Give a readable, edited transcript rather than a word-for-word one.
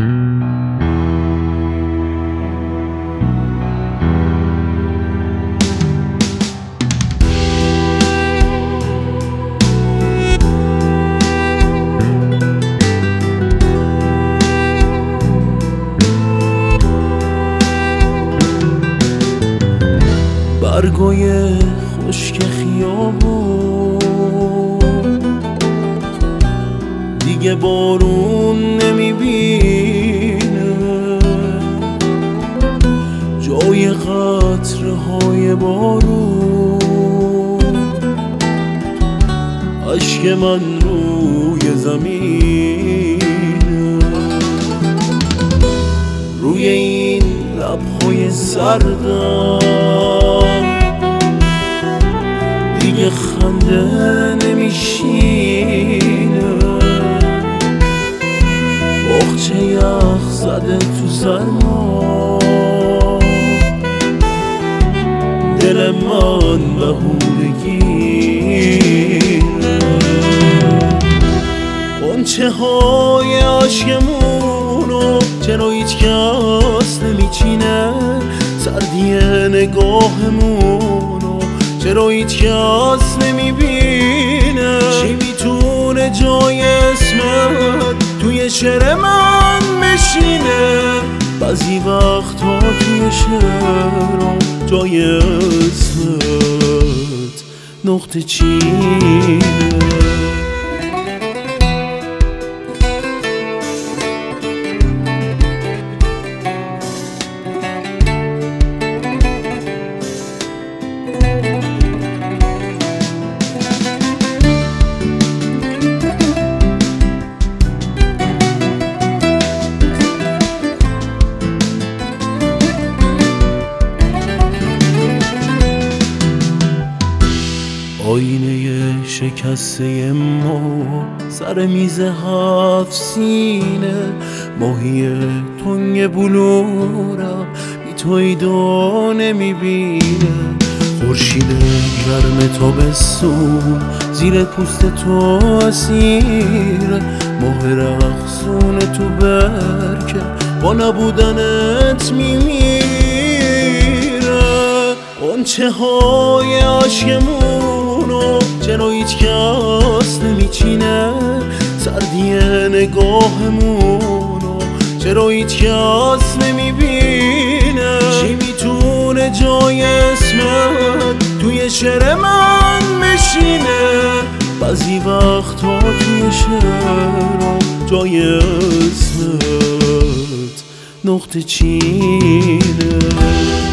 برگای خشک خیابون دیگه بارون نمیبینه، جای قطره‌های بارون اشک من روی زمینه. روی این لب‌های سردم دیگه خنده نمیشینه، بخچه یخ زده تو سرما، دل من بهونگیره. غنچه های عشقمونو چرا هیچ کس نمیچینه، سردی نگاهمونو چرا هیچ کس نمیبینه. چی میتونه جای اسمت توی شعر من بشینه؟ بعضی وقتا توی شعرم جای اسمت نقطه چینه. آینه شکسته ما سر میز 7 سینه، ماهی تنگ بلورم بی توی دو نمیبینه. خورشید گرم تابستون زیر پوست تو اسیره، ماه رقصون تو برکه با نبودنت میمیره. غنچه های عشقمونو چرا هیچ کس نمیچینه، سردی نگاهمونو چرا هیچ کس نمیبینه. چی میتونه جای اسمت توی شعر من بشینه؟ بعضی وقتا توی شعرم جای اسمت نقطه چینه.